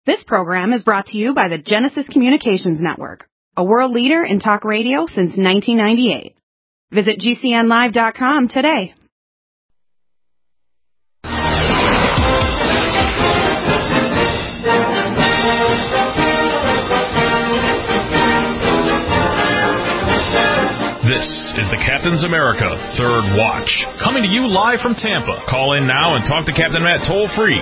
This program is brought to you by the Genesis Communications Network, a world leader in talk radio since 1998. Visit GCNlive.com today. This is the Captain's America Third Watch, coming to you live from Tampa. Call in now and talk to Captain Matt toll-free,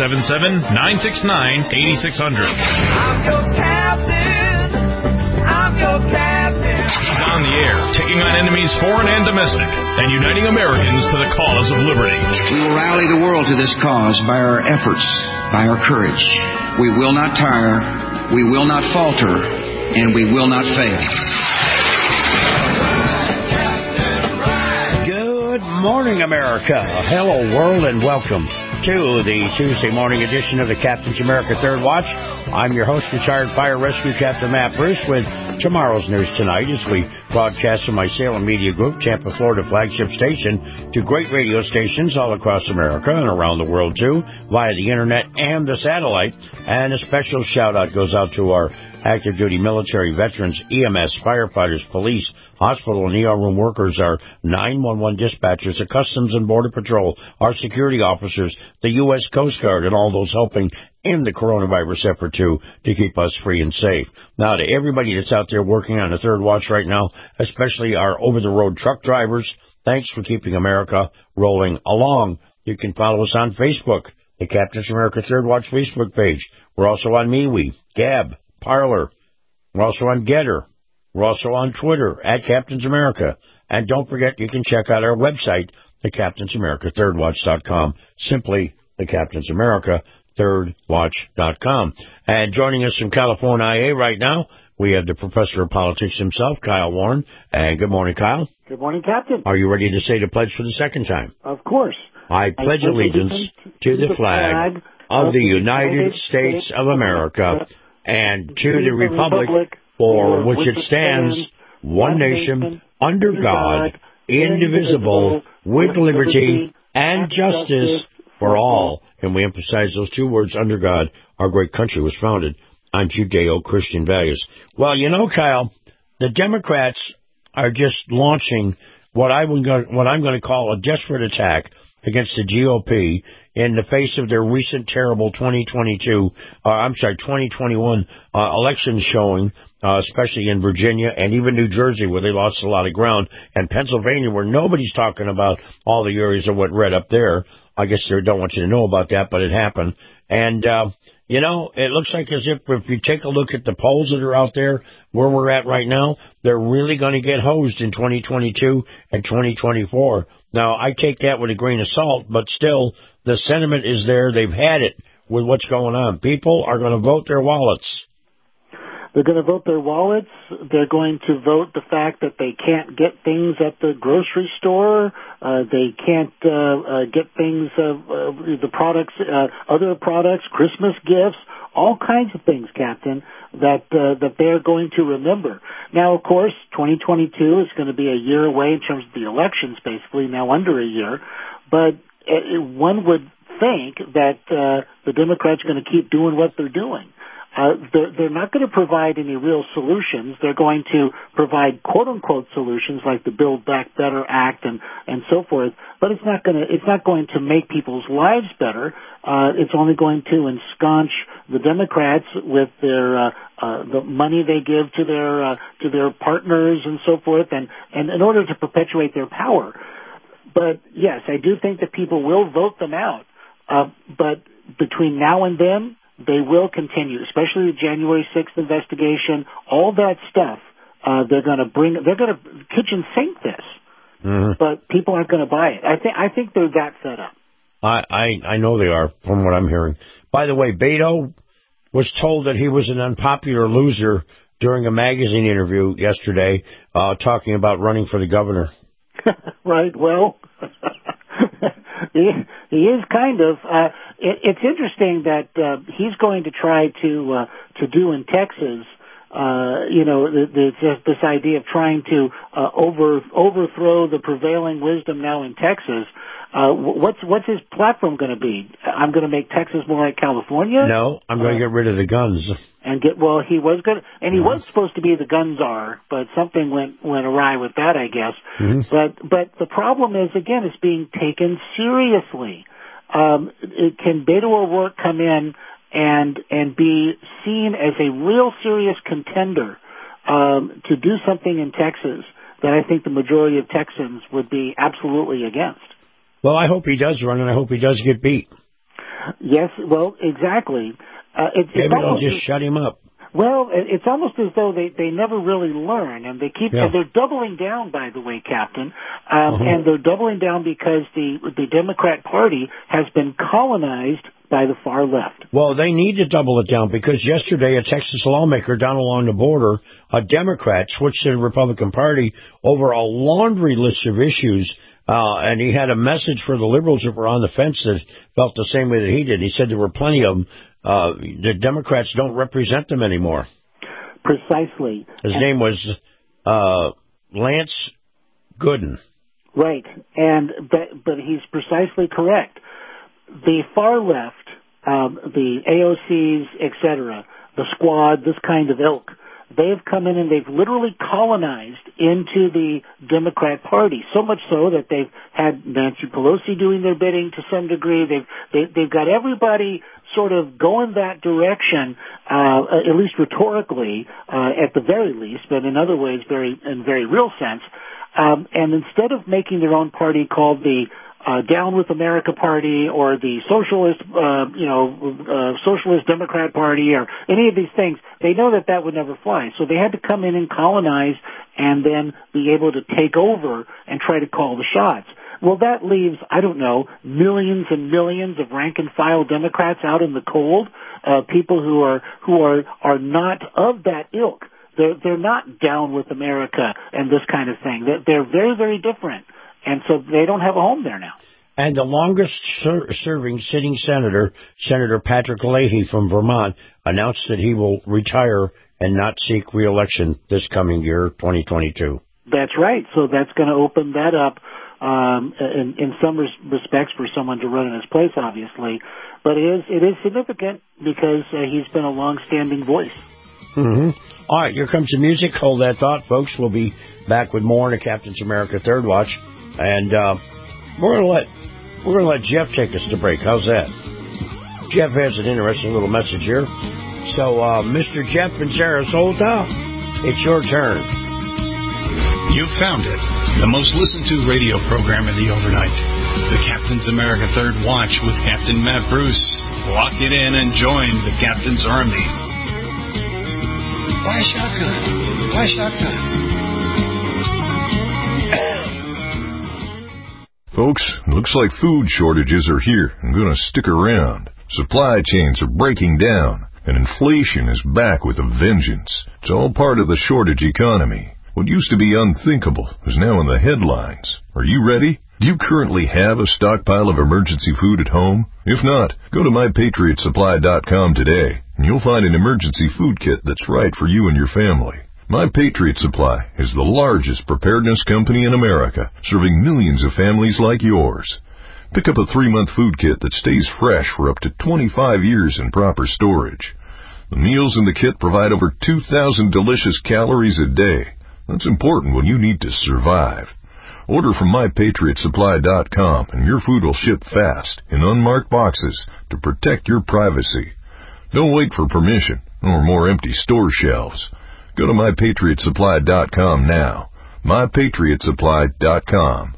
877-969-8600. I'm your captain. I'm your captain. He's on the air, taking on enemies foreign and domestic, and uniting Americans to the cause of liberty. We will rally the world to this cause by our efforts, by our courage. We will not tire, we will not falter, and we will not fail. Good morning, America. Hello, world, and welcome to the Tuesday morning edition of the Captain's America Third Watch. I'm your host, retired fire rescue Captain Matt Bruce, with tomorrow's news tonight as we broadcast from my Salem Media Group, Tampa, Florida flagship station, to great radio stations all across America and around the world, too, via the internet and the satellite. And a special shout-out goes out to our active duty military veterans, EMS, firefighters, police, hospital and ER room workers, our 911 dispatchers, the Customs and Border Patrol, our security officers, the U.S. Coast Guard, and all those helping in the coronavirus effort, too, to keep us free and safe. Now, to everybody that's out there working on the Third Watch right now, especially our over-the-road truck drivers, thanks for keeping America rolling along. You can follow us on Facebook, the Captain's America Third Watch Facebook page. We're also on MeWe, Gab, Parler. We're also on Getter. We're also on Twitter, at Captain's America. And don't forget, you can check out our website, thecaptainsamerica3rdwatch.com. Simply, thecaptainsamerica3rdwatch.com. And joining us from California right now, we have the professor of politics himself, Kyle Warren. And good morning, Kyle. Good morning, Captain. Are you ready to say the pledge for the second time? Of course. I pledge allegiance to the flag of the United States of America and to the republic for which it stands, one nation, under God, indivisible, with liberty and justice for all. And we emphasize those two words, under God. Our great country was founded on Judeo-Christian values. Well, you know, Kyle, the Democrats are just launching what I'm going to call a desperate attack against the GOP in the face of their recent terrible 2021 elections showing, especially in Virginia and even New Jersey, where they lost a lot of ground, and Pennsylvania, where nobody's talking about all the areas that went red up there. I guess they don't want you to know about that, but it happened. And, you know, it looks like as if you take a look at the polls that are out there, where we're at right now, they're really going to get hosed in 2022 and 2024. Now, I take that with a grain of salt, but still, the sentiment is there. They've had it with what's going on. People are going to vote their wallets. They're going to vote their wallets. They're going to vote the fact that they can't get things at the grocery store. They can't get things, the products, other products, Christmas gifts, all kinds of things, Captain, that they're going to remember. Now, of course, 2022 is going to be a year away in terms of the elections, basically, now under a year. But one would think that the Democrats are going to keep doing what they're doing. They're not going to provide any real solutions. They're going to provide quote-unquote solutions like the Build Back Better Act and so forth. But it's not going to make people's lives better. It's only going to ensconce the Democrats with their the money they give to their partners and so forth, and in order to perpetuate their power. But yes, I do think that people will vote them out. But between now and then, they will continue, especially the January 6th investigation, all that stuff. They're going to kitchen sink this, but people aren't going to buy it. I think they're that fed up. I know they are, from what I'm hearing. By the way, Beto was told that he was an unpopular loser during a magazine interview yesterday, talking about running for the governor. Right. Well, he is kind of. It's interesting that he's going to try to do in Texas Just this idea of trying to overthrow the prevailing wisdom now in Texas. What's his platform going to be? I'm going to make Texas more like California? No, I'm going to get rid of the guns. He was good, and he was supposed to be the gun czar, but something went awry with that, I guess. Mm-hmm. But the problem is, again, it's being taken seriously. Can Beto O'Rourke come in and be seen as a real serious contender to do something in Texas that I think the majority of Texans would be absolutely against? Well, I hope he does run, and I hope he does get beat. Yes, well, exactly. Maybe they'll just shut him up. Well, it's almost as though they never really learn, and they keep. And they're doubling down, by the way, Captain. And they're doubling down because the Democrat Party has been colonized by the far left. Well, they need to double it down because yesterday a Texas lawmaker down along the border, a Democrat, switched to the Republican Party over a laundry list of issues. And he had a message for the liberals that were on the fence that felt the same way that he did. He said there were plenty of them. The Democrats don't represent them anymore. Precisely. His name was Lance Gooden. Right, but he's precisely correct. The far left, the AOCs, etc., the Squad, this kind of ilk, they've come in and they've literally colonized into the Democrat Party, so much so that they've had Nancy Pelosi doing their bidding to some degree. They've got everybody sort of going that direction, at least rhetorically, at the very least, but in other ways, in very real sense. And instead of making their own party called the Down with America Party or the Socialist, Socialist Democrat Party or any of these things, they know that would never fly. So they had to come in and colonize and then be able to take over and try to call the shots. Well, that leaves, I don't know, millions and millions of rank-and-file Democrats out in the cold, people who are not of that ilk. They're not down with America and this kind of thing. They're very, very different. And so they don't have a home there now. And the longest-serving sitting senator, Senator Patrick Leahy from Vermont, announced that he will retire and not seek re-election this coming year, 2022. That's right. So that's going to open that up in some respects for someone to run in his place, obviously. But it is significant because he's been a long-standing voice. Mm-hmm. All right, here comes the music. Hold that thought, folks. We'll be back with more in the Captain's America Third Watch. And we're going to let Jeff take us to break. How's that? Jeff has an interesting little message here. So, Mr. Jeff in Sarasota, it's your turn. You've found it. The most listened to radio program in the overnight. The Captain's America Third Watch with Captain Matt Bruce. Lock it in and join the Captain's Army. Why shotgun? Why shotgun? Folks, looks like food shortages are here and going to stick around. Supply chains are breaking down, and inflation is back with a vengeance. It's all part of the shortage economy. What used to be unthinkable is now in the headlines. Are you ready? Do you currently have a stockpile of emergency food at home? If not, go to MyPatriotSupply.com today, and you'll find an emergency food kit that's right for you and your family. My Patriot Supply is the largest preparedness company in America, serving millions of families like yours. Pick up a 3-month food kit that stays fresh for up to 25 years in proper storage. The meals in the kit provide over 2,000 delicious calories a day. That's important when you need to survive. Order from MyPatriotSupply.com and your food will ship fast in unmarked boxes to protect your privacy. Don't wait for permission or more empty store shelves. Go to MyPatriotSupply.com now. MyPatriotSupply.com.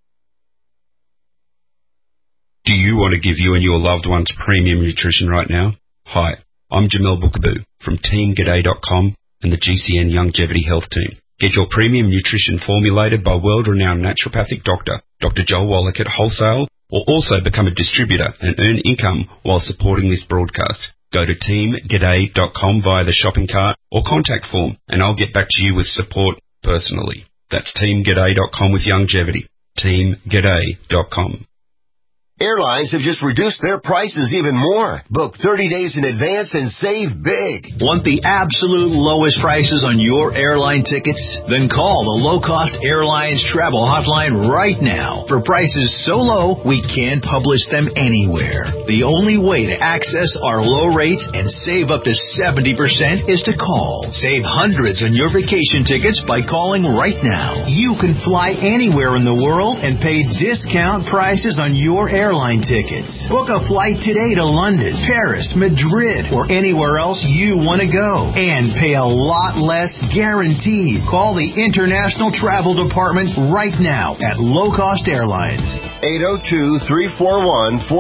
Do you want to give you and your loved ones premium nutrition right now? Hi, I'm Jamel Bookaboo from TeamGaday.com and the GCN Longevity Health Team. Get your premium nutrition formulated by world-renowned naturopathic doctor, Dr. Joel Wallach at Wholesale, or also become a distributor and earn income while supporting this broadcast. Go to teamgaday.com via the shopping cart or contact form, and I'll get back to you with support personally. That's teamgaday.com with longevity. Teamgaday.com. Airlines have just reduced their prices even more. Book 30 days in advance and save big. Want the absolute lowest prices on your airline tickets? Then call the Low Cost Airlines Travel Hotline right now. For prices so low, we can't publish them anywhere. The only way to access our low rates and save up to 70% is to call. Save hundreds on your vacation tickets by calling right now. You can fly anywhere in the world and pay discount prices on your airline tickets. Book a flight today to London, Paris, Madrid, or anywhere else you want to go. And pay a lot less guaranteed. Call the International Travel Department right now at Low Cost Airlines. 802-341-4535.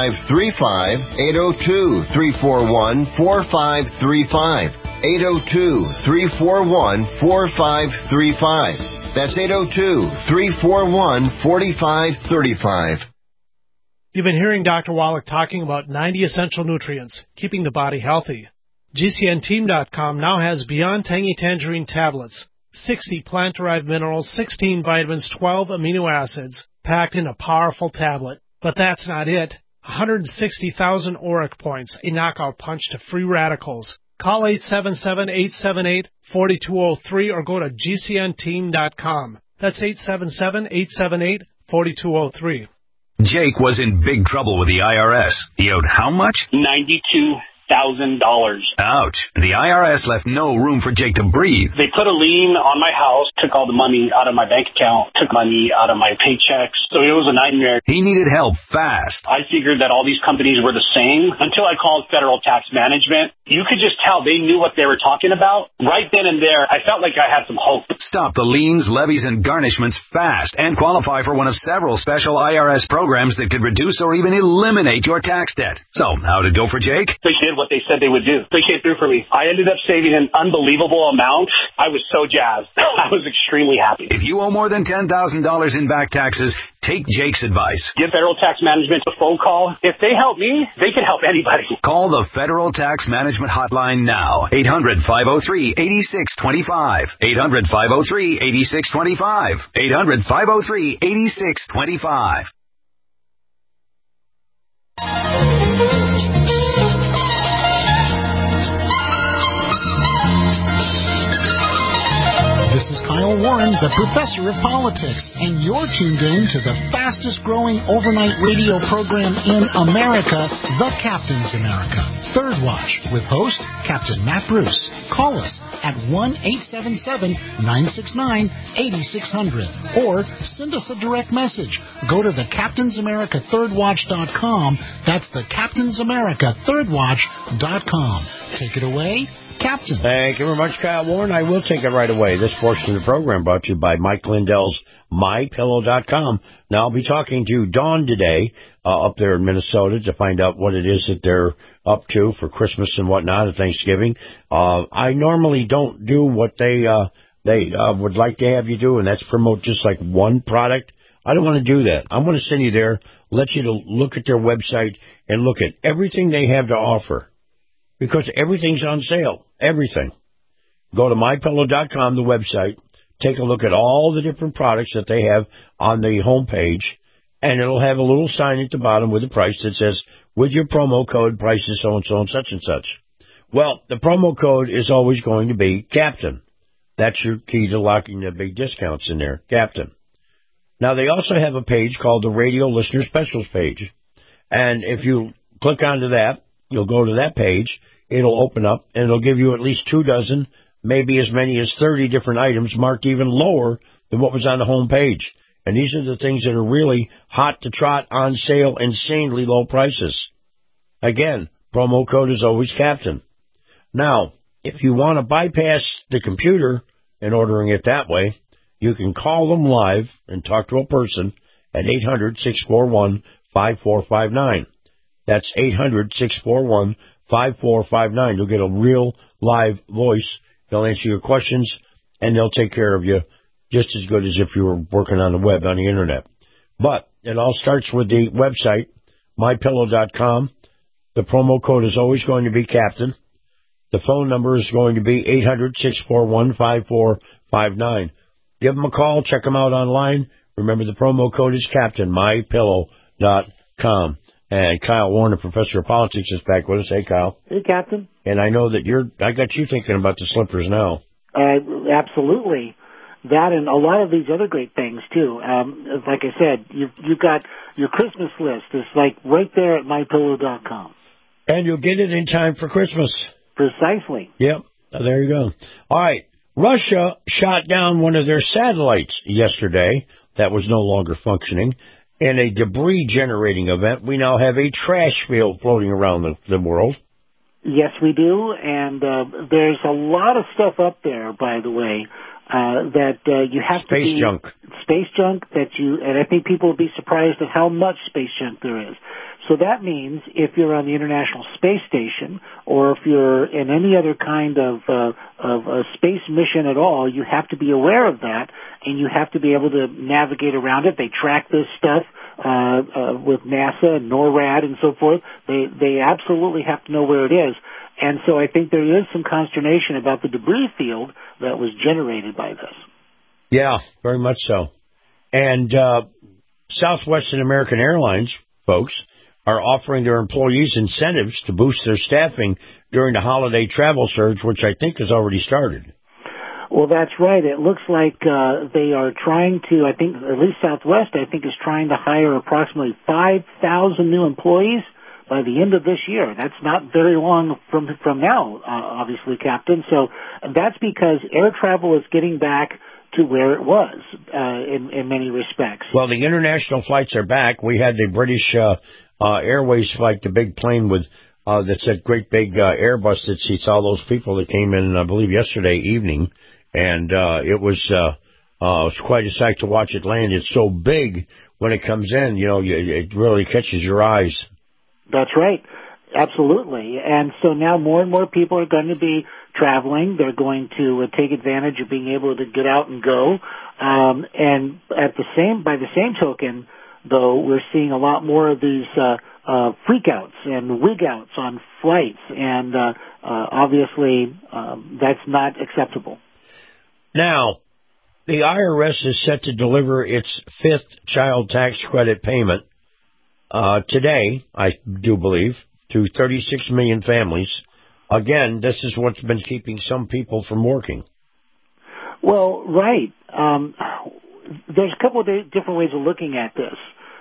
802-341-4535. 802-341-4535. That's 802-341-4535. You've been hearing Dr. Wallach talking about 90 essential nutrients, keeping the body healthy. GCNteam.com now has Beyond Tangy Tangerine tablets, 60 plant-derived minerals, 16 vitamins, 12 amino acids, packed in a powerful tablet. But that's not it. 160,000 ORAC points, a knockout punch to free radicals. Call 877-878-4203 or go to GCNteam.com. That's 877-878-4203. Jake was in big trouble with the IRS. He owed how much? $92,000. Ouch. The IRS left no room for Jake to breathe. They put a lien on my house, took all the money out of my bank account, took money out of my paychecks. So it was a nightmare. He needed help fast. I figured that all these companies were the same until I called Federal Tax Management. You could just tell they knew what they were talking about. Right then and there, I felt like I had some hope. Stop the liens, levies, and garnishments fast and qualify for one of several special IRS programs that could reduce or even eliminate your tax debt. So, how'd it go for Jake? They did what they said they would do. They came through for me. I ended up saving an unbelievable amount. I was so jazzed. I was extremely happy. If you owe more than $10,000 in back taxes, take Jake's advice. Give Federal Tax Management a phone call. If they help me, they can help anybody. Call the Federal Tax Management Hotline now. 800-503-8625. 800-503-8625. 800-503-8625. This is Kyle Warren, the professor of politics, and you're tuned in to the fastest-growing overnight radio program in America, The Captain's America. Third Watch, with host Captain Matt Bruce. Call us at 1-877-969-8600 or send us a direct message. Go to thecaptainsamerica3rdwatch.com. That's thecaptainsamerica3rdwatch.com. Take it away, Captain. Thank you very much, Kyle Warren. I will take it right away. This portion of the program brought to you by Mike Lindell's MyPillow.com. Now, I'll be talking to Dawn today up there in Minnesota to find out what it is that they're up to for Christmas and whatnot and Thanksgiving. I normally don't do what they would like to have you do, and that's promote just like one product. I don't want to do that. I want to send you there, let you to look at their website and look at everything they have to offer. Because everything's on sale. Everything. Go to MyPillow.com, the website. Take a look at all the different products that they have on the home page. And it'll have a little sign at the bottom with a price that says, with your promo code, price is so-and-so and such and such. Well, the promo code is always going to be Captain. That's your key to locking the big discounts in there. Captain. Now, they also have a page called the Radio Listener Specials page. And if you click onto that, you'll go to that page. It'll open up, and it'll give you at least 24, maybe as many as 30 different items marked even lower than what was on the home page. And these are the things that are really hot to trot, on sale, insanely low prices. Again, promo code is always Captain. Now, if you want to bypass the computer and ordering it that way, you can call them live and talk to a person at 800-641-5459. That's 800-641-5459. You'll get a real live voice. They'll answer your questions, and they'll take care of you just as good as if you were working on the web, on the Internet. But it all starts with the website, MyPillow.com. The promo code is always going to be Captain. The phone number is going to be 800-641-5459. Give them a call. Check them out online. Remember, the promo code is Captain, MyPillow.com. com. And Kyle Warner, Professor of Politics, is back with us. Hey, Kyle. Hey, Captain. And I know that I got you thinking about the slippers now. Absolutely. That and a lot of these other great things, too. Like I said, you've got your Christmas list. It's like right there at MyPillow.com. And you'll get it in time for Christmas. Precisely. Yep. There you go. All right. Russia shot down one of their satellites yesterday that was no longer functioning. In a debris-generating event, we now have a trash field floating around the world. Yes, we do, and there's a lot of stuff up there, by the way, that you have to be... Space junk and I think people will be surprised at how much space junk there is. So that means if you're on the International Space Station, or if you're in any other kind of a space mission at all, you have to be aware of that, and you have to be able to navigate around it. They track this stuff with NASA and NORAD and so forth. They absolutely have to know where it is. And so I think there is some consternation about the debris field that was generated by this. Yeah, very much so. And Southwest and American Airlines, folks, are offering their employees incentives to boost their staffing during the holiday travel surge, which I think has already started. Well, that's right. It looks like they are trying to, I think, at least Southwest, I think, is trying to hire approximately 5,000 new employees by the end of this year. That's not very long from now, obviously, Captain. So that's because air travel is getting back to where it was in many respects. Well, the international flights are back. We had the British Airways flight, the big plane with that's that great big Airbus that seats all those people that came in, I believe, yesterday evening. And it was quite a sight to watch it land. It's so big when it comes in, it really catches your eyes. That's right. Absolutely. And so now more and more people are going to be traveling. They're going to take advantage of being able to get out and go. And by the same token, though, we're seeing a lot more of these freakouts and wig-outs on flights. And obviously, that's not acceptable. Now, the IRS is set to deliver its fifth child tax credit payment today, I do believe, to 36 million families. Again, this is what's been keeping some people from working. Well, right. There's a couple of different ways of looking at this.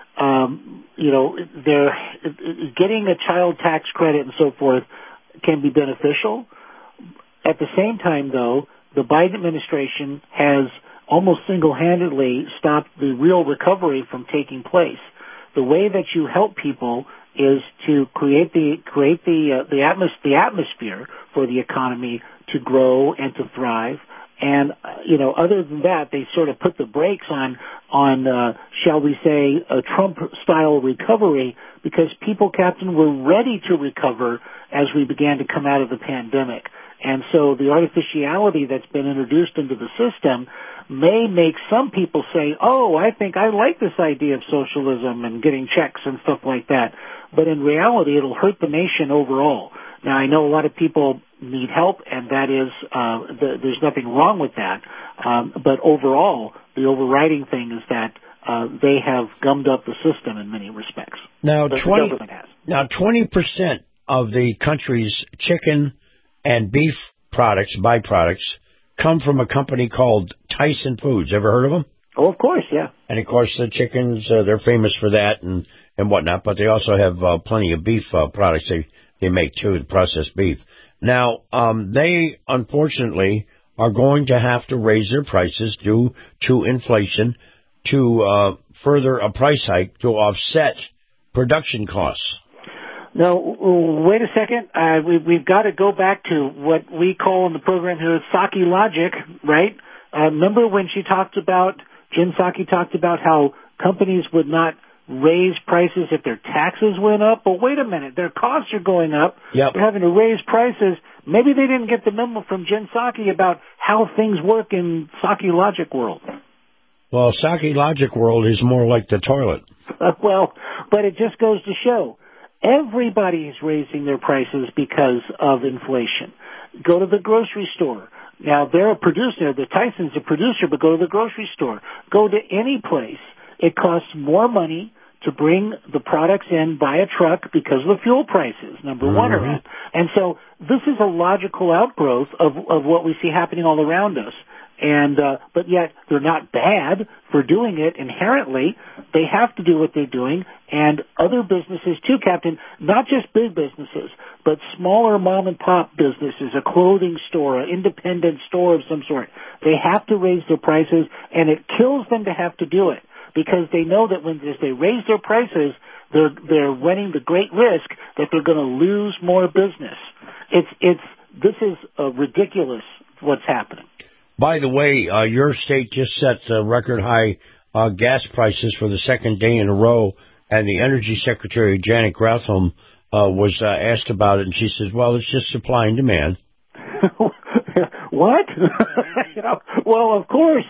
They're getting a child tax credit and so forth can be beneficial. At the same time, though, the Biden administration has almost single-handedly stopped the real recovery from taking place. The way that you help people is to create the atmosphere for the economy to grow and to thrive. And other than that, they sort of put the brakes on shall we say, a Trump-style recovery, because people, Captain, were ready to recover as we began to come out of the pandemic. And so the artificiality that's been introduced into the system may make some people say, oh, I think I like this idea of socialism and getting checks and stuff like that. But in reality, it'll hurt the nation overall. Now, I know a lot of people need help, and that is, there's nothing wrong with that. But overall, the overriding thing is that they have gummed up the system in many respects. Now, 20% of the country's chicken and beef byproducts, come from a company called Tyson Foods. Ever heard of them? Oh, of course, yeah. And, of course, the chickens, they're famous for that and whatnot, but they also have plenty of beef products they make, too, processed beef. Now, they, unfortunately, are going to have to raise their prices due to inflation to further a price hike to offset production costs. Now, wait a second. We've got to go back to what we call in the program here Psaki logic, right? Remember when Jen Psaki talked about how companies would not raise prices if their taxes went up? But wait a minute, their costs are going up. Yep. They're having to raise prices. Maybe they didn't get the memo from Jen Psaki about how things work in Psaki logic world. Well, Psaki logic world is more like the toilet. But it just goes to show. Everybody is raising their prices because of inflation. Go to the grocery store. Now, they're a producer. The Tyson's a producer, but go to the grocery store. Go to any place. It costs more money to bring the products in by a truck because of the fuel prices, number one are at. And so this is a logical outgrowth of what we see happening all around us. And but yet they're not bad for doing it inherently. They have to do what they're doing, and other businesses too, Captain, not just big businesses, but smaller mom and pop businesses, a clothing store, an independent store of some sort. They have to raise their prices, and it kills them to have to do it because they know that if they raise their prices, they're running the great risk that they're going to lose more business. This is ridiculous what's happening. By the way, your state just set record high gas prices for the second day in a row, and the Energy Secretary, Janet Granholm, was asked about it, and she says, well, it's just supply and demand. What? Well, of course,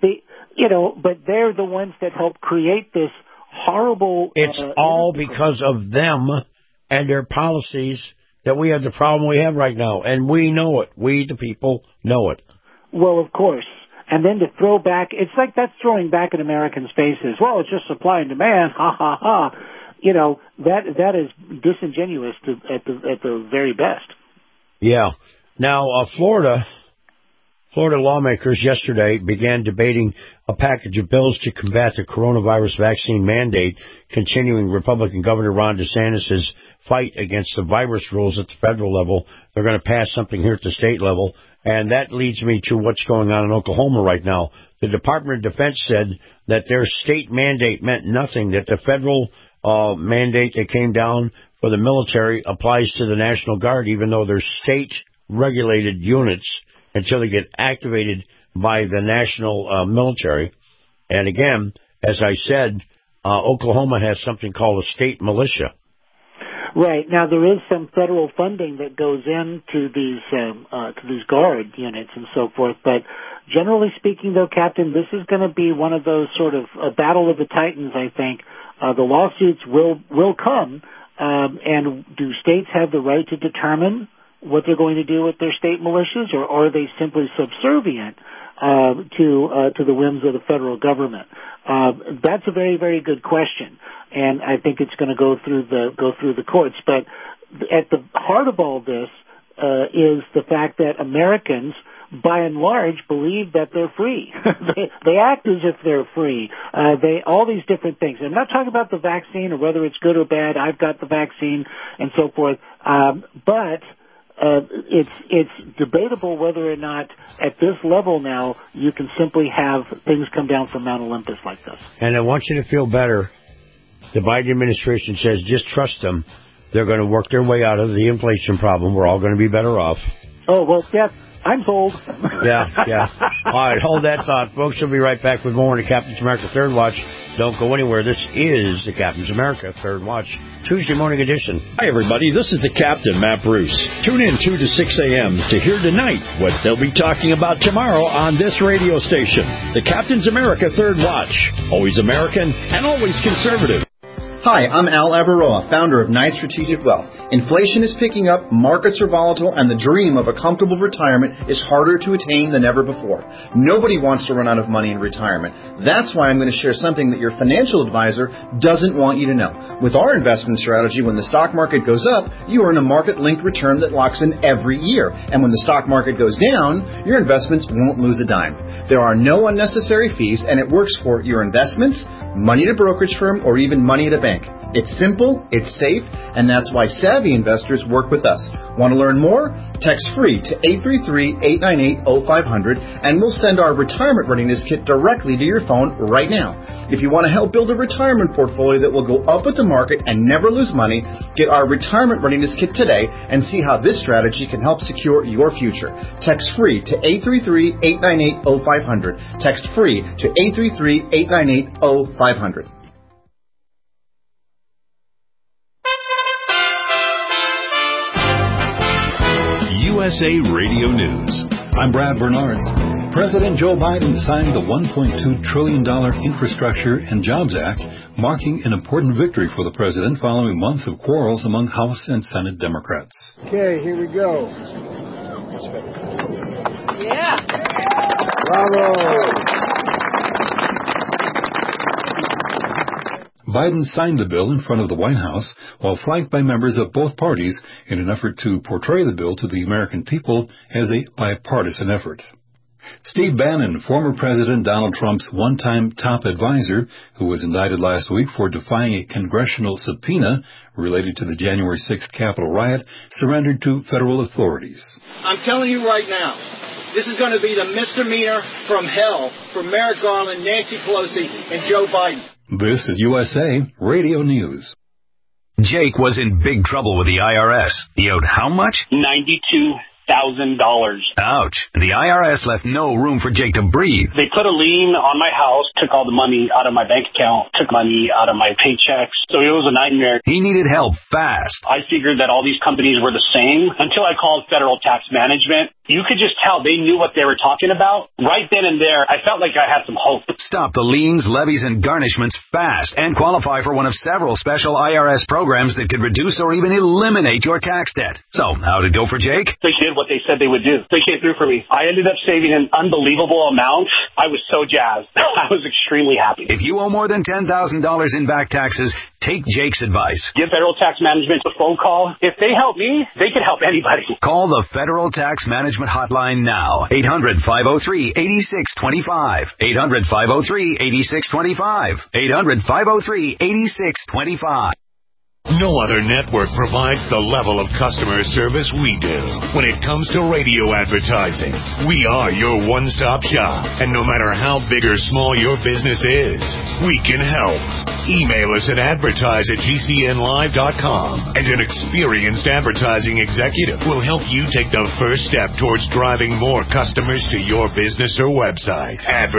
but they're the ones that help create this horrible... It's all because of them and their policies that we have the problem we have right now, and we know it. We, the people, know it. Well, of course. And then to throw back, it's like that's throwing back in Americans' faces. Well, it's just supply and demand. Ha, ha, ha. That is disingenuous at the very best. Yeah. Now, Florida lawmakers yesterday began debating a package of bills to combat the coronavirus vaccine mandate, continuing Republican Governor Ron DeSantis' fight against the virus rules at the federal level. They're going to pass something here at the state level. And that leads me to what's going on in Oklahoma right now. The Department of Defense said that their state mandate meant nothing, that the federal mandate that came down for the military applies to the National Guard, even though they're state-regulated units until they get activated by the national military. And again, as I said, Oklahoma has something called a state militia. Right. Now, there is some federal funding that goes into these guard units and so forth, but generally speaking, though, Captain, this is going to be one of those sort of a battle of the titans, I think. The lawsuits will come, and do states have the right to determine what they're going to do with their state militias, or are they simply subservient to the whims of the federal government? That's a very, very good question, and I think it's going to go through the courts. But at the heart of all this is the fact that Americans, by and large, believe that they're free. they act as if they're free. All these different things. I'm not talking about the vaccine or whether it's good or bad. I've got the vaccine and so forth. But it's debatable whether or not at this level now you can simply have things come down from Mount Olympus like this. And I want you to feel better. The Biden administration says just trust them. They're going to work their way out of the inflation problem. We're all going to be better off. Oh, well, yeah, I'm sold. Yeah. All right, hold that thought, folks. We'll be right back with more on the Captain's America Third Watch. Don't go anywhere. This is the Captain's America Third Watch, Tuesday morning edition. Hi, everybody. This is the Captain, Matt Bruce. Tune in 2 to 6 a.m. to hear tonight what they'll be talking about tomorrow on this radio station. The Captain's America Third Watch. Always American and always conservative. Hi, I'm Al Avaroa, founder of Knight Strategic Wealth. Inflation is picking up, markets are volatile, and the dream of a comfortable retirement is harder to attain than ever before. Nobody wants to run out of money in retirement. That's why I'm going to share something that your financial advisor doesn't want you to know. With our investment strategy, when the stock market goes up, you earn a market-linked return that locks in every year. And when the stock market goes down, your investments won't lose a dime. There are no unnecessary fees, and it works for your investments, money at a brokerage firm, or even money at a bank. It's simple, it's safe, and that's why savvy investors work with us. Want to learn more? Text free to 833-898-0500, and we'll send our retirement readiness kit directly to your phone right now. If you want to help build a retirement portfolio that will go up with the market and never lose money, get our retirement readiness kit today and see how this strategy can help secure your future. Text free to 833-898-0500. Text free to 833-898-0500. USA Radio News. I'm Brad Bernards. President Joe Biden signed the $1.2 trillion Infrastructure and Jobs Act, marking an important victory for the president following months of quarrels among House and Senate Democrats. Okay, here we go. Yeah. Bravo. Biden signed the bill in front of the White House while flanked by members of both parties in an effort to portray the bill to the American people as a bipartisan effort. Steve Bannon, former President Donald Trump's one-time top advisor, who was indicted last week for defying a congressional subpoena related to the January 6th Capitol riot, surrendered to federal authorities. I'm telling you right now, this is going to be the misdemeanor from hell for Merrick Garland, Nancy Pelosi, and Joe Biden. This is USA Radio News. Jake was in big trouble with the IRS. He owed how much? $92,000. Ouch. The IRS left no room for Jake to breathe. They put a lien on my house, took all the money out of my bank account, took money out of my paychecks. So it was a nightmare. He needed help fast. I figured that all these companies were the same until I called Federal Tax Management. You could just tell they knew what they were talking about. Right then and there, I felt like I had some hope. Stop the liens, levies, and garnishments fast and qualify for one of several special IRS programs that could reduce or even eliminate your tax debt. So, how'd it go for Jake? They did what they said they would do. They came through for me. I ended up saving an unbelievable amount. I was so jazzed. I was extremely happy. If you owe more than $10,000 in back taxes, take Jake's advice. Give Federal Tax Management a phone call. If they help me, they can help anybody. Call the Federal Tax Management hotline now. 800-503-8625. 800-503-8625. 800-503-8625. No other network provides the level of customer service we do. When it comes to radio advertising, we are your one-stop shop. And no matter how big or small your business is, we can help. Email us at advertise@gcnlive.com, and an experienced advertising executive will help you take the first step towards driving more customers to your business or website.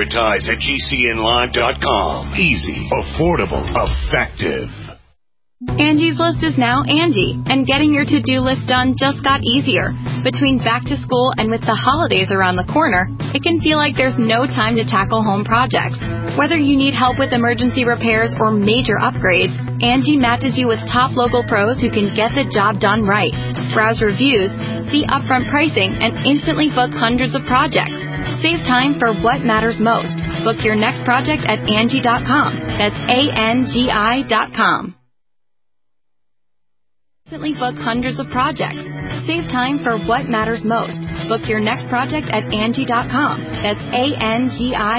Advertise@gcnlive.com. Easy, affordable, effective. Angie's List is now Angie, and getting your to-do list done just got easier. Between back to school and with the holidays around the corner, it can feel like there's no time to tackle home projects. Whether you need help with emergency repairs or major upgrades, Angie matches you with top local pros who can get the job done right. Browse reviews, see upfront pricing, and instantly book hundreds of projects. Save time for what matters most. Book your next project at Angie.com. That's ANGI.com. Instantly book hundreds of projects. Save time for what matters most. Book your next project at Angie.com. That's ANGI.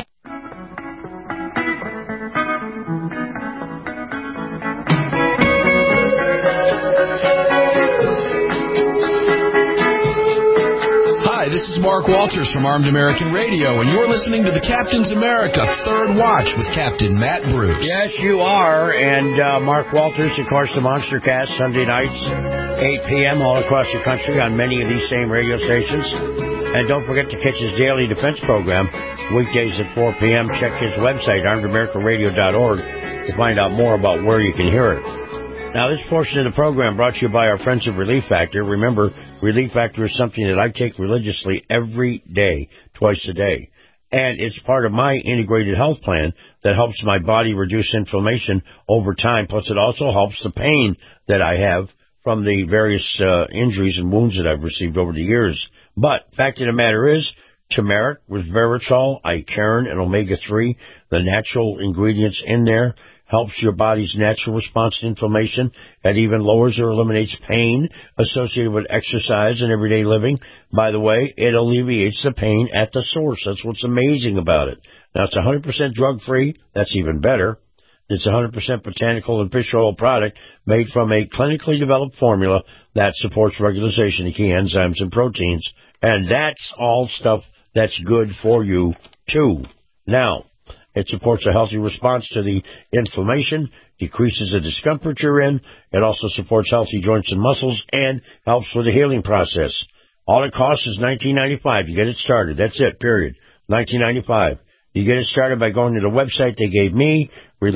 Hi, this is Mark Walters from Armed American Radio, and you're listening to the Captain's America Third Watch with Captain Matt Bruce. Yes, you are. And Mark Walters, of course, the Monster Cast, Sunday nights, 8 p.m. all across the country on many of these same radio stations. And don't forget to catch his daily defense program, weekdays at 4 p.m. Check his website, armedamericaradio.org, to find out more about where you can hear it. Now, this portion of the program brought to you by our friends of Relief Factor. Remember, Relief Factor is something that I take religiously every day, twice a day. And it's part of my integrated health plan that helps my body reduce inflammation over time. Plus, it also helps the pain that I have from the various injuries and wounds that I've received over the years. But fact of the matter is, turmeric, resveratrol, Icariin, and omega-3, the natural ingredients in there, helps your body's natural response to inflammation. It even lowers or eliminates pain associated with exercise and everyday living. By the way, it alleviates the pain at the source. That's what's amazing about it. Now, it's 100% drug-free. That's even better. It's 100% botanical and fish oil product made from a clinically developed formula that supports regularization of key enzymes and proteins. And that's all stuff that's good for you, too. Now, it supports a healthy response to the inflammation, decreases the discomfort you're in. It also supports healthy joints and muscles and helps with the healing process. All it costs is $19.95. You get it started. That's it, period. $19.95. You get it started by going to the website they gave me,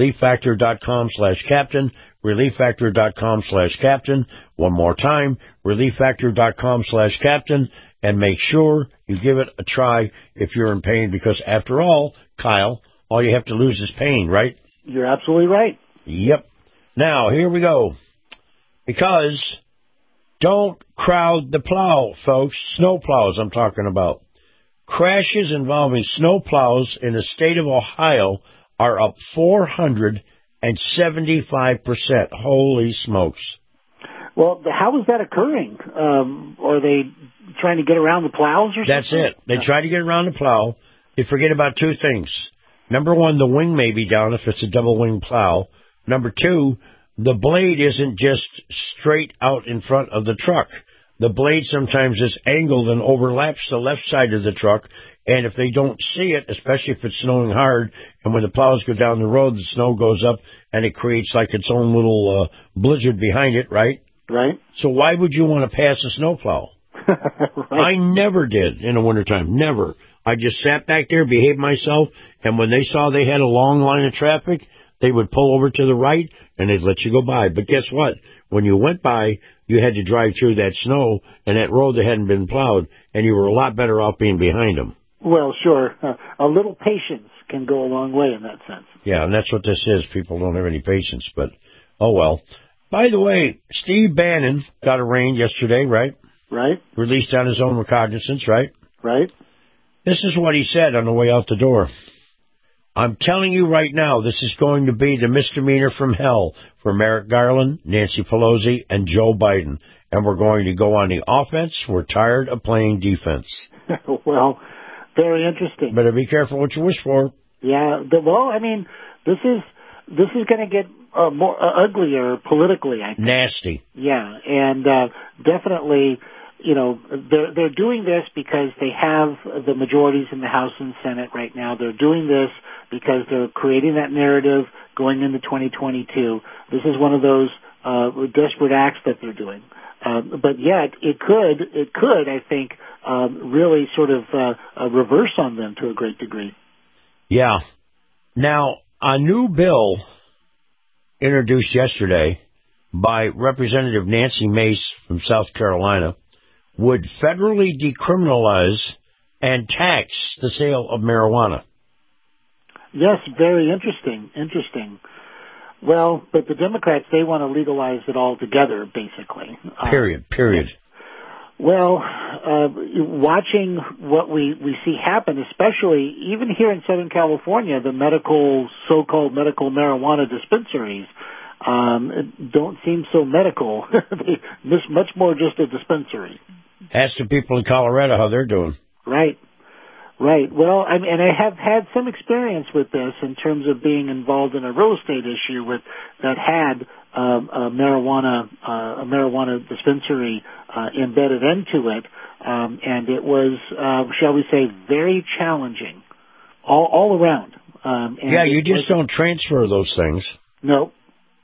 relieffactor.com/captain, relieffactor.com/captain. One more time, relieffactor.com/captain, and make sure you give it a try if you're in pain, because after all, Kyle, all you have to lose is pain, right? You're absolutely right. Yep. Now, here we go. Because don't crowd the plow, folks. Snow plows I'm talking about. Crashes involving snow plows in the state of Ohio are up 480%. and 75%. Holy smokes. Well, how is that occurring? Are they trying to get around the plows or something? That's it. They try to get around the plow. They forget about two things. Number one, the wing may be down if it's a double-wing plow. Number two, the blade isn't just straight out in front of the truck. The blade sometimes is angled and overlaps the left side of the truck, and if they don't see it, especially if it's snowing hard, and when the plows go down the road, the snow goes up, and it creates like its own little blizzard behind it, right? Right. So why would you want to pass a snowplow? Right. I never did in the wintertime. Never. I just sat back there, behaved myself, and when they saw they had a long line of traffic, they would pull over to the right, and they'd let you go by. But guess what? When you went by, you had to drive through that snow and that road that hadn't been plowed, and you were a lot better off being behind them. Well, sure. A little patience can go a long way in that sense. Yeah, and that's what this is. People don't have any patience, but oh well. By the way, Steve Bannon got arraigned yesterday, right? Right. Released on his own recognizance, right? Right. This is what he said on the way out the door. I'm telling you right now, this is going to be the misdemeanor from hell for Merrick Garland, Nancy Pelosi, and Joe Biden. And we're going to go on the offense. We're tired of playing defense. Well, very interesting. Better be careful what you wish for. Yeah. Well, I mean, this is going to get more uglier politically, I think. Nasty. Yeah, and definitely, you know, they're doing this because they have the majorities in the House and Senate right now. They're doing this because they're creating that narrative going into 2022. This is one of those desperate acts that they're doing. But yet, it could, I think, really sort of reverse on them to a great degree. Yeah. Now, a new bill introduced yesterday by Representative Nancy Mace from South Carolina would federally decriminalize and tax the sale of marijuana. Yes, very interesting. Well, but the Democrats, they want to legalize it all together, basically. Period. Well, watching what we see happen, especially even here in Southern California, the so-called medical marijuana dispensaries don't seem so medical. This much more just a dispensary. Ask the people in Colorado how they're doing. Right. Well, I have had some experience with this in terms of being involved in a real estate issue that had a marijuana dispensary embedded into it, and it was, shall we say, very challenging all around. You just don't transfer those things. No,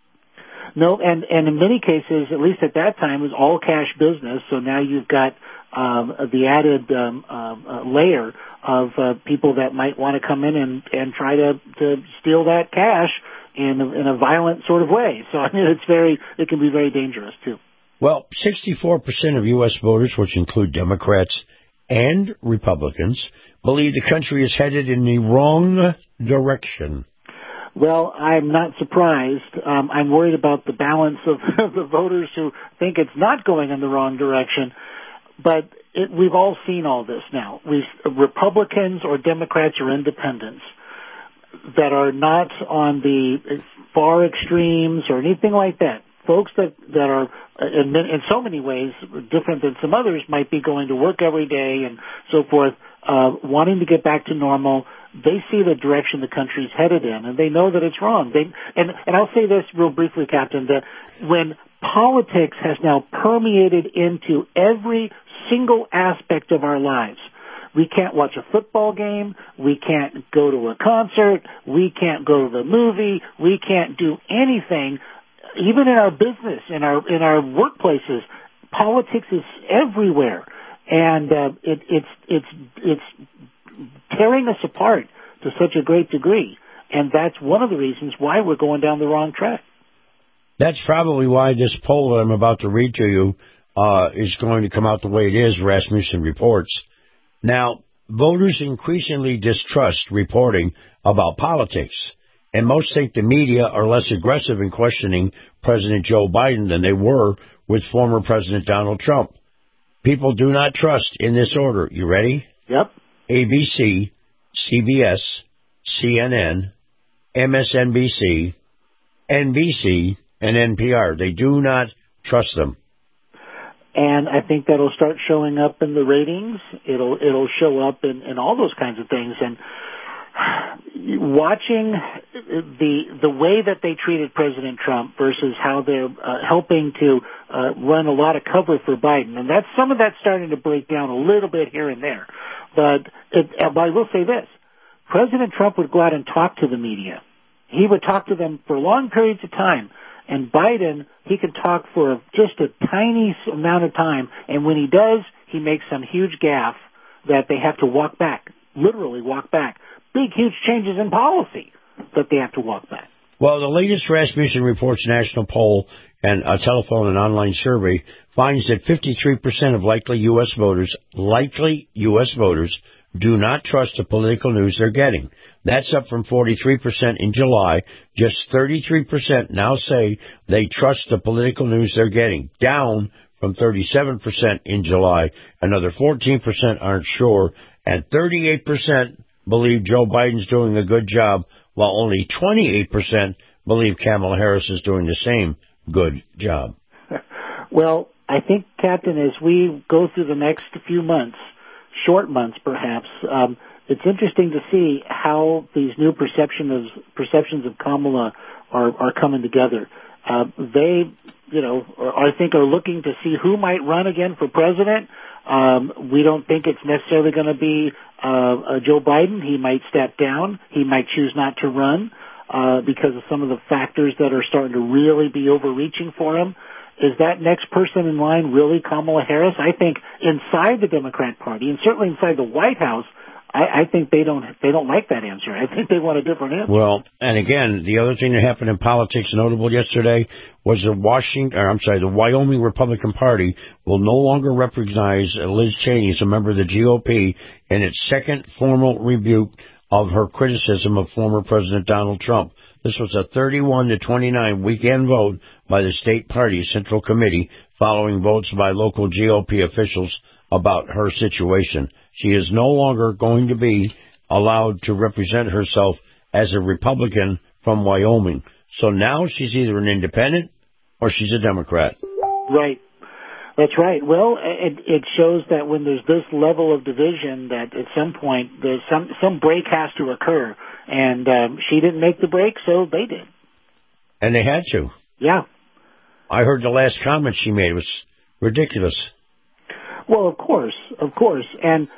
and in many cases, at least at that time, it was all cash business. So now you've got the added layer of people that might want to come in and try to steal that cash in a violent sort of way. So I mean, it can be very dangerous too. Well, 64% of U.S. voters, which include Democrats and Republicans, believe the country is headed in the wrong direction. Well, I'm not surprised. I'm worried about the balance of the voters who think it's not going in the wrong direction. But we've all seen all this now. Republicans or Democrats or independents that are not on the far extremes or anything like that. Folks that are in so many ways different than some others might be going to work every day and so forth, wanting to get back to normal. They see the direction the country's headed in, and they know that it's wrong. And I'll say this real briefly, Captain, that when politics has now permeated into every single aspect of our lives, we can't watch a football game, we can't go to a concert, we can't go to the movie, we can't do anything, even in our business, in our workplaces. Politics is everywhere, and it's tearing us apart to such a great degree, and that's one of the reasons why we're going down the wrong track. That's probably why this poll that I'm about to read to you is going to come out the way it is, Rasmussen reports. Now, voters increasingly distrust reporting about politics, and most think the media are less aggressive in questioning President Joe Biden than they were with former President Donald Trump. People do not trust in this order. You ready? Yep. ABC, CBS, CNN, MSNBC, NBC and NPR. They do not trust them. And I think that'll start showing up in the ratings. It'll show up in all those kinds of things. And watching the way that they treated President Trump versus how they're helping to run a lot of cover for Biden, and some of that's starting to break down a little bit here and there. But I will say this: President Trump would go out and talk to the media. He would talk to them for long periods of time. And Biden, he can talk for just a tiny amount of time, and when he does, he makes some huge gaffe that they have to walk back, literally walk back. Big, huge changes in policy that they have to walk back. Well, the latest Rasmussen Reports national poll and a telephone and online survey finds that 53% of likely U.S. voters do not trust the political news they're getting. That's up from 43% in July. Just 33% now say they trust the political news they're getting, down from 37% in July. Another 14% aren't sure, and 38% believe Joe Biden's doing a good job, while only 28% believe Kamala Harris is doing the same good job. Well, I think, Captain, as we go through the next few months, short months perhaps, it's interesting to see how these new perceptions of Kamala are coming together. They, I think are looking to see who might run again for president. We don't think it's necessarily going to be Joe Biden. He might step down. He might choose not to run because of some of the factors that are starting to really be overreaching for him. Is that next person in line really Kamala Harris? I think inside the Democrat Party, and certainly inside the White House, I think they don't like that answer. I think they want a different answer. Well, and again, the other thing that happened in politics notable yesterday was the Wyoming Republican Party will no longer recognize Liz Cheney as a member of the GOP in its second formal rebuke of her criticism of former President Donald Trump. This was a 31-29 weekend vote by the state party central committee following votes by local GOP officials about her situation. She is no longer going to be allowed to represent herself as a Republican from Wyoming. So now she's either an independent or she's a Democrat. Right. That's right. Well, it shows that when there's this level of division, that at some point there's some break has to occur. And she didn't make the break, so they did. And they had to. Yeah. I heard the last comment she made. It was ridiculous. Well, of course. And,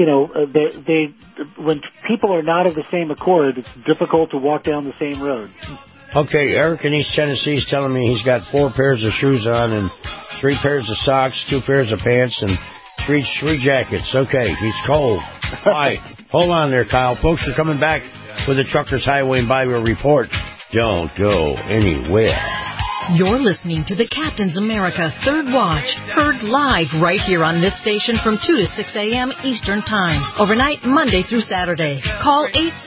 when people are not of the same accord, it's difficult to walk down the same road. Okay, Eric in East Tennessee is telling me he's got 4 pairs of shoes on and 3 pairs of socks, 2 pairs of pants, and 3 jackets. Okay, he's cold. All right, hold on there, Kyle. Folks, are coming back with the Truckers Highway and Byway Report. Don't go anywhere. You're listening to the Captain's America Third Watch, heard live right here on this station from 2 to 6 a.m. Eastern Time, overnight Monday through Saturday. Call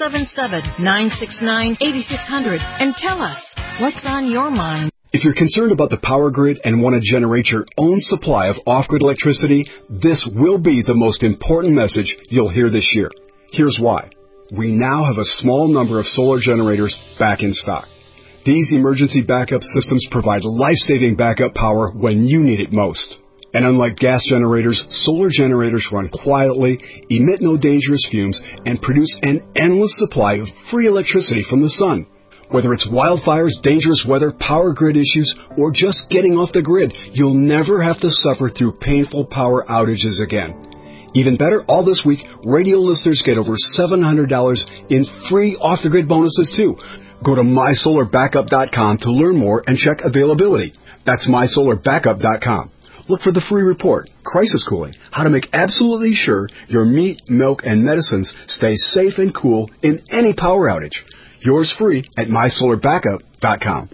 877-969-8600 and tell us what's on your mind. If you're concerned about the power grid and want to generate your own supply of off-grid electricity, this will be the most important message you'll hear this year. Here's why. We now have a small number of solar generators back in stock. These emergency backup systems provide life-saving backup power when you need it most. And unlike gas generators, solar generators run quietly, emit no dangerous fumes, and produce an endless supply of free electricity from the sun. Whether it's wildfires, dangerous weather, power grid issues, or just getting off the grid, you'll never have to suffer through painful power outages again. Even better, all this week, radio listeners get over $700 in free off-the-grid bonuses, too. Go to mysolarbackup.com to learn more and check availability. That's mysolarbackup.com. Look for the free report, Crisis Cooling, how to make absolutely sure your meat, milk, and medicines stay safe and cool in any power outage. Yours free at mysolarbackup.com.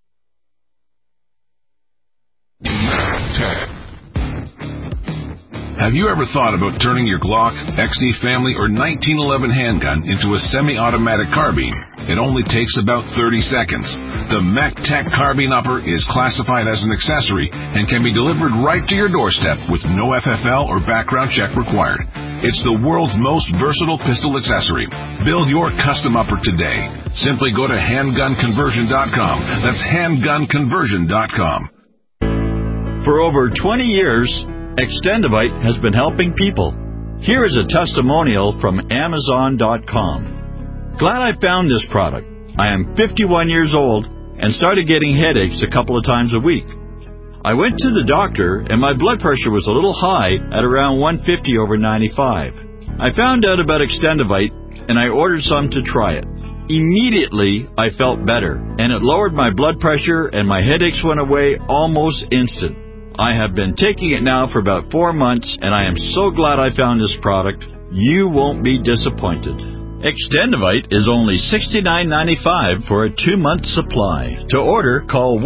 Have you ever thought about turning your Glock, XD Family, or 1911 handgun into a semi-automatic carbine? It only takes about 30 seconds. The MacTech Carbine Upper is classified as an accessory and can be delivered right to your doorstep with no FFL or background check required. It's the world's most versatile pistol accessory. Build your custom upper today. Simply go to handgunconversion.com. That's handgunconversion.com. For over 20 years, Extendivite has been helping people. Here is a testimonial from Amazon.com. Glad I found this product. I am 51 years old and started getting headaches a couple of times a week. I went to the doctor and my blood pressure was a little high at around 150/95. I found out about Extendivite and I ordered some to try it. Immediately, I felt better, and it lowered my blood pressure and my headaches went away almost instant. I have been taking it now for about 4 months, and I am so glad I found this product. You won't be disappointed. Extendivite is only $69.95 for a 2-month supply. To order, call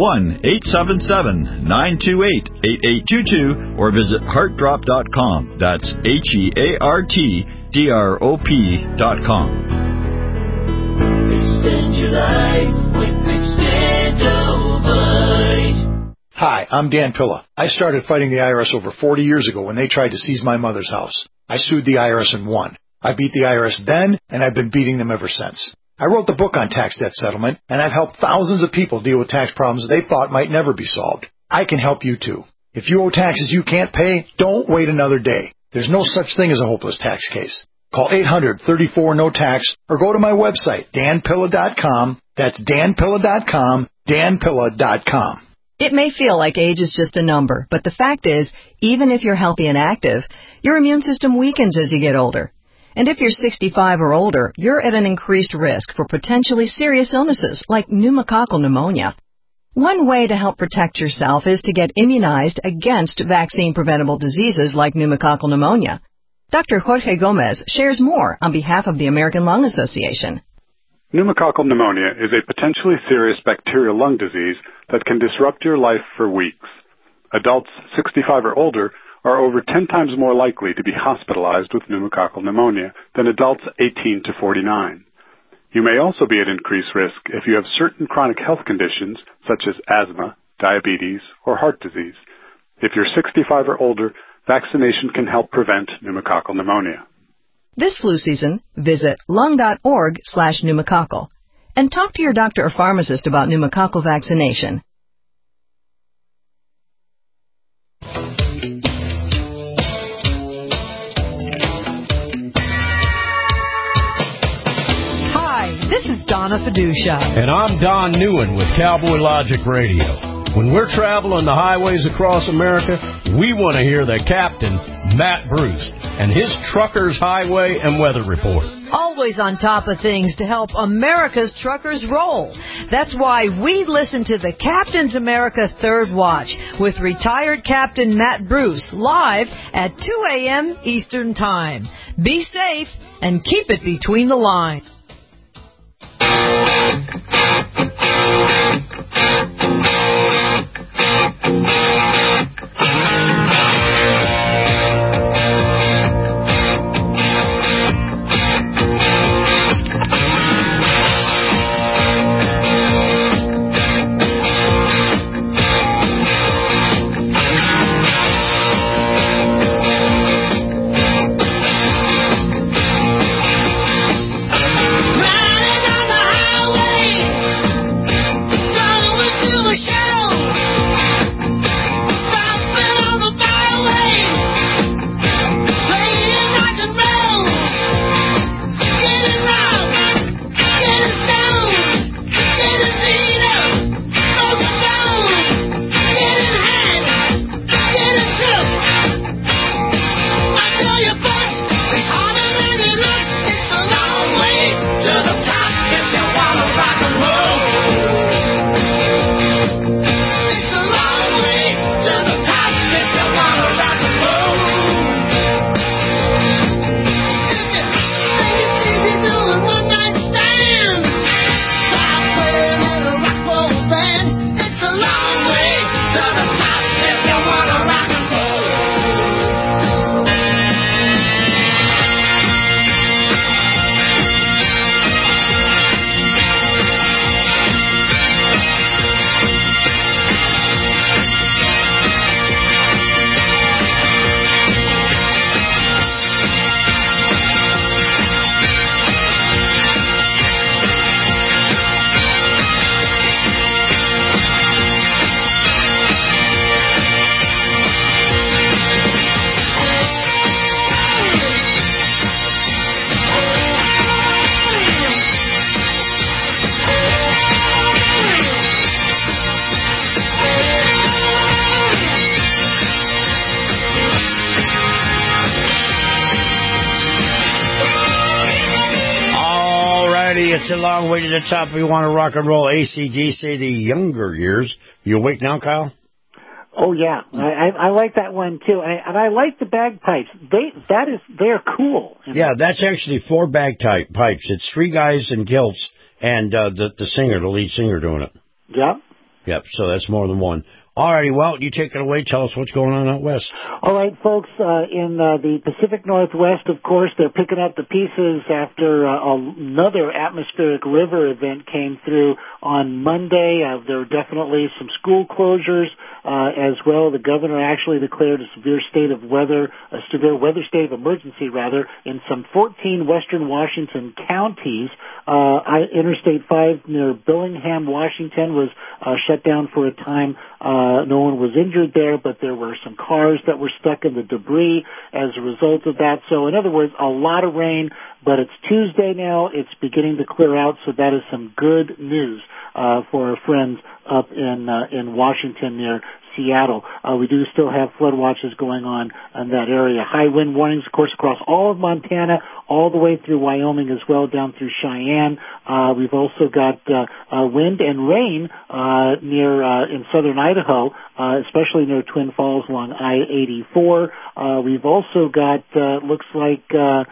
1-877-928-8822 or visit heartdrop.com. That's HEARTDROP.com. Extend your life with Extendivite. Hi, I'm Dan Pilla. I started fighting the IRS over 40 years ago when they tried to seize my mother's house. I sued the IRS and won. I beat the IRS then, and I've been beating them ever since. I wrote the book on tax debt settlement, and I've helped thousands of people deal with tax problems they thought might never be solved. I can help you too. If you owe taxes you can't pay, don't wait another day. There's no such thing as a hopeless tax case. Call 800-34-NO-TAX or go to my website, danpilla.com. That's danpilla.com, danpilla.com. It may feel like age is just a number, but the fact is, even if you're healthy and active, your immune system weakens as you get older. And if you're 65 or older, you're at an increased risk for potentially serious illnesses like pneumococcal pneumonia. One way to help protect yourself is to get immunized against vaccine-preventable diseases like pneumococcal pneumonia. Dr. Jorge Gomez shares more on behalf of the American Lung Association. Pneumococcal pneumonia is a potentially serious bacterial lung disease that can disrupt your life for weeks. Adults 65 or older are over 10 times more likely to be hospitalized with pneumococcal pneumonia than adults 18 to 49. You may also be at increased risk if you have certain chronic health conditions such as asthma, diabetes, or heart disease. If you're 65 or older, vaccination can help prevent pneumococcal pneumonia. This flu season, visit lung.org/pneumococcal and talk to your doctor or pharmacist about pneumococcal vaccination. Hi, this is Donna Fiducia. And I'm Don Newen with Cowboy Logic Radio. When we're traveling the highways across America, we want to hear the captain, Matt Bruce, and his Truckers Highway and Weather Report. Always on top of things to help America's truckers roll. That's why we listen to the Captain's America Third Watch with retired Captain Matt Bruce live at 2 a.m. Eastern Time. Be safe and keep it between the lines. It's a long way to the top. We want to rock and roll AC/DC, the younger years. You awake now, Kyle? Oh yeah, I like that one too, and I like the bagpipes. They're cool. Yeah, that's actually 4 bagpipes. It's 3 guys in kilts and the singer, the lead singer, doing it. Yep. So that's more than one. Alrighty, well, you take it away. Tell us what's going on out west. All right, folks, in the Pacific Northwest, of course, they're picking up the pieces after another atmospheric river event came through on Monday. There were definitely some school closures as well. The governor actually declared a severe weather state of emergency, in some 14 western Washington counties. Interstate 5 near Billingham, Washington, was shut down for a time. No one was injured there, but there were some cars that were stuck in the debris as a result of that. So, in other words, a lot of rain, but it's Tuesday now. It's beginning to clear out, so that is some good news for our friends up in Washington near Seattle. We do still have flood watches going on in that area. High wind warnings, of course, across all of Montana, all the way through Wyoming as well, down through Cheyenne. We've also got wind and rain in southern Idaho, especially near Twin Falls along I-84. We've also got looks like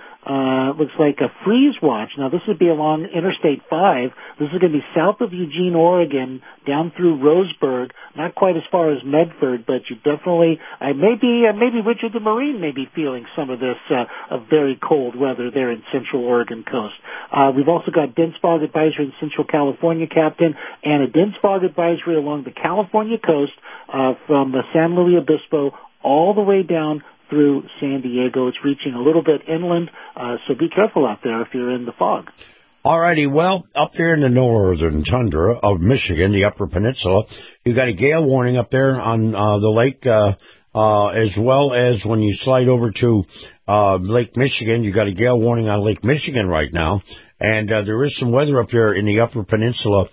a freeze watch. Now, this would be along Interstate 5. This is going to be south of Eugene, Oregon, down through Roseburg, not quite as far as Medford, but you definitely, maybe Richard the Marine may be feeling some of this very cold weather there in central Oregon coast. We've also got dense fog advisory in central California, Captain, and a dense fog advisory along the California coast from the San Luis Obispo all the way down through San Diego. It's reaching a little bit inland, so be careful out there if you're in the fog. Alrighty, well, up here in the northern tundra of Michigan, the Upper Peninsula, you got a gale warning up there on the lake, as well as when you slide over to Lake Michigan, you got a gale warning on Lake Michigan right now, and there is some weather up here in the Upper Peninsula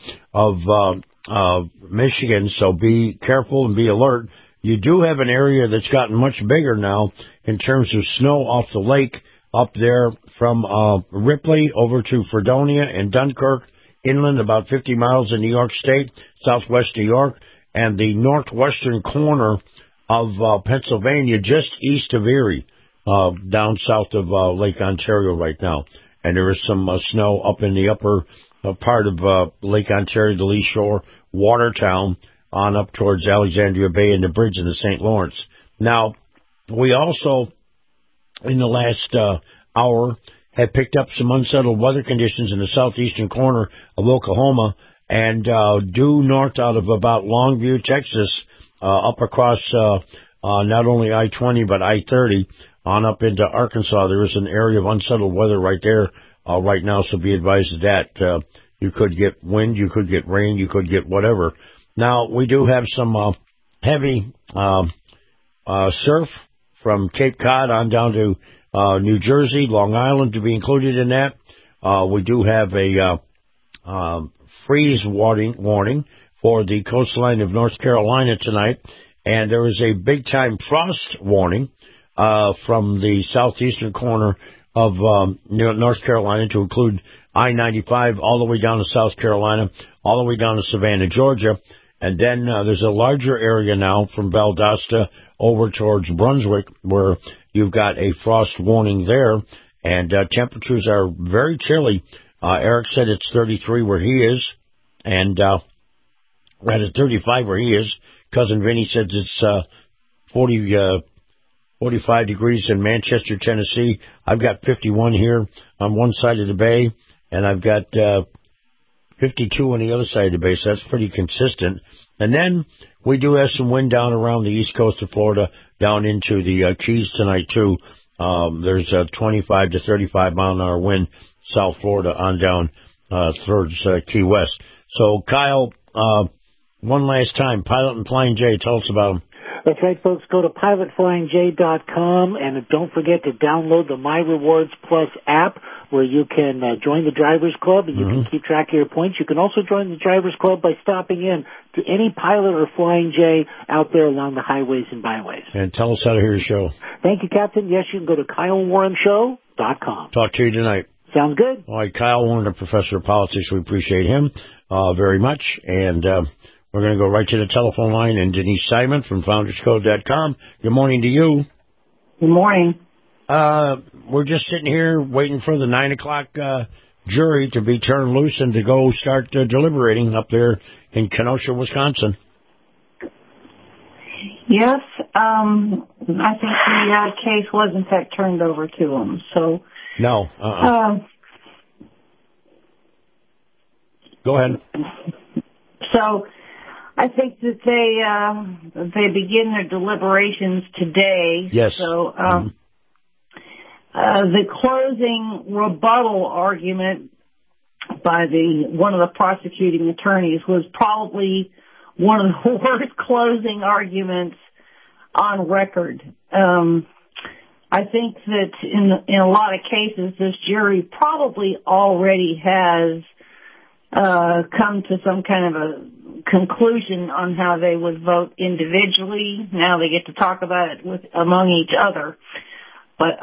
of Michigan, so be careful and be alert. You do have an area that's gotten much bigger now in terms of snow off the lake up there from Ripley over to Fredonia and Dunkirk, inland about 50 miles in New York State, southwest New York, and the northwestern corner of Pennsylvania, just east of Erie, down south of Lake Ontario right now. And there is some snow up in the upper part of Lake Ontario, the lee shore, Watertown, on up towards Alexandria Bay and the bridge in the St. Lawrence. Now, we also, in the last hour, have picked up some unsettled weather conditions in the southeastern corner of Oklahoma and due north out of about Longview, Texas, up across not only I-20 but I-30 on up into Arkansas. There is an area of unsettled weather right there right now, so be advised of that. You could get wind, you could get rain, you could get whatever. Now, we do have some heavy surf from Cape Cod on down to New Jersey, Long Island to be included in that. We do have a freeze warning for the coastline of North Carolina tonight, and there is a big-time frost warning from the southeastern corner of North Carolina to include I-95 all the way down to South Carolina, all the way down to Savannah, Georgia. And then there's a larger area now from Valdosta over towards Brunswick where you've got a frost warning there. And temperatures are very chilly. Eric said it's 33 where he is, and right at 35 where he is. Cousin Vinny says it's 45 degrees in Manchester, Tennessee. I've got 51 here on one side of the bay, and I've got 52 on the other side of the bay, so that's pretty consistent. And then we do have some wind down around the east coast of Florida, down into the Keys tonight, too. There's a 25 to 35 mile an hour wind, South Florida on down towards Key West. So, Kyle, one last time, Pilot and Flying J, tell us about them. That's right, folks. Go to pilotflyingj.com, and don't forget to download the My Rewards Plus app, where you can join the Drivers Club, and you can keep track of your points. You can also join the Drivers Club by stopping in to any Pilot or Flying J out there along the highways and byways. And tell us how to hear your show. Thank you, Captain. Yes, you can go to KyleWarrenShow.com. Talk to you tonight. Sounds good. All right, Kyle Warner, Professor of Politics. We appreciate him very much. And we're going to go right to the telephone line. And Denise Simon from FoundersCode.com. Good morning to you. Good morning. We're just sitting here waiting for the 9 o'clock jury to be turned loose and to go start deliberating up there in Kenosha, Wisconsin. Yes, I think the case was in fact turned over to them. So no. Go ahead. So I think that they begin their deliberations today. Yes. So the closing rebuttal argument by one of the prosecuting attorneys was probably one of the worst closing arguments on record. I think that in a lot of cases, this jury probably already has come to some kind of a conclusion on how they would vote individually. Now they get to talk about it among each other. But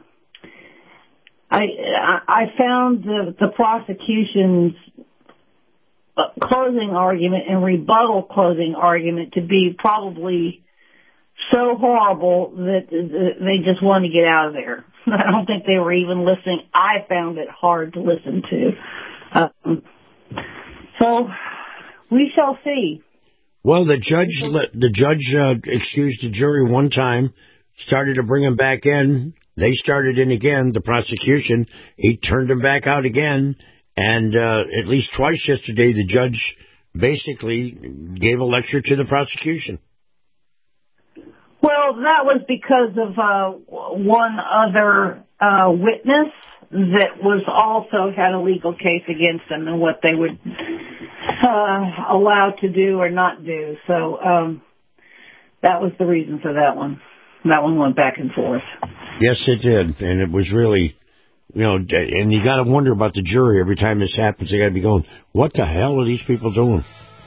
I found the prosecution's closing argument and rebuttal closing argument to be probably so horrible that they just wanted to get out of there. I don't think they were even listening. I found it hard to listen to. So we shall see. Well, the judge excused the jury one time, started to bring them back in. They started in again, the prosecution. He turned them back out again. And at least twice yesterday, the judge basically gave a lecture to the prosecution. Well, that was because of one other witness that was also had a legal case against them and what they would allow to do or not do. So that was the reason for that one. That one went back and forth. Yes, it did. And it was really, and you got to wonder about the jury every time this happens. They got to be going, what the hell are these people doing?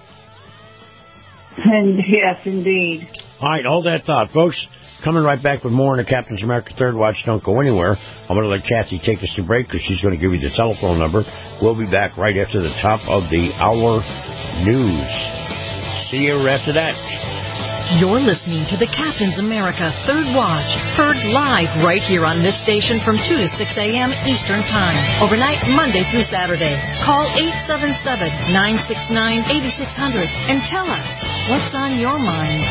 And yes, indeed. All right, hold that thought, folks. Coming right back with more in the Captain's America Third Watch. Don't go anywhere. I'm going to let Kathy take us to break because she's going to give you the telephone number. We'll be back right after the top of the hour news. See you after that. You're listening to the Captain's America Third Watch, heard live right here on this station from 2 to 6 a.m. Eastern Time, overnight Monday through Saturday. Call 877-969-8600 and tell us what's on your mind.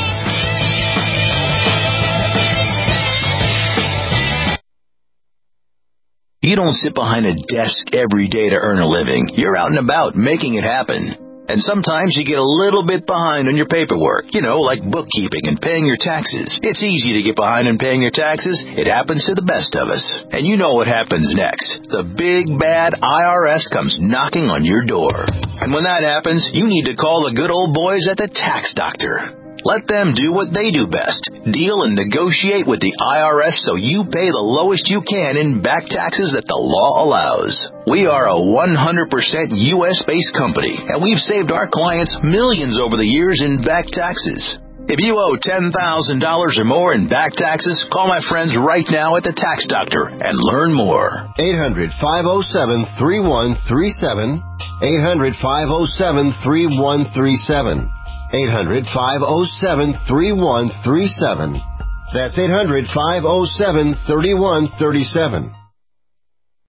You don't sit behind a desk every day to earn a living. You're out and about making it happen. And sometimes you get a little bit behind on your paperwork, like bookkeeping and paying your taxes. It's easy to get behind on paying your taxes. It happens to the best of us. And you know what happens next. The big, bad IRS comes knocking on your door. And when that happens, you need to call the good old boys at the Tax Doctor. Let them do what they do best. Deal and negotiate with the IRS so you pay the lowest you can in back taxes that the law allows. We are a 100% U.S.-based company, and we've saved our clients millions over the years in back taxes. If you owe $10,000 or more in back taxes, call my friends right now at the Tax Doctor and learn more. 800-507-3137. 800-507-3137. 800-507-3137. That's 800-507-3137.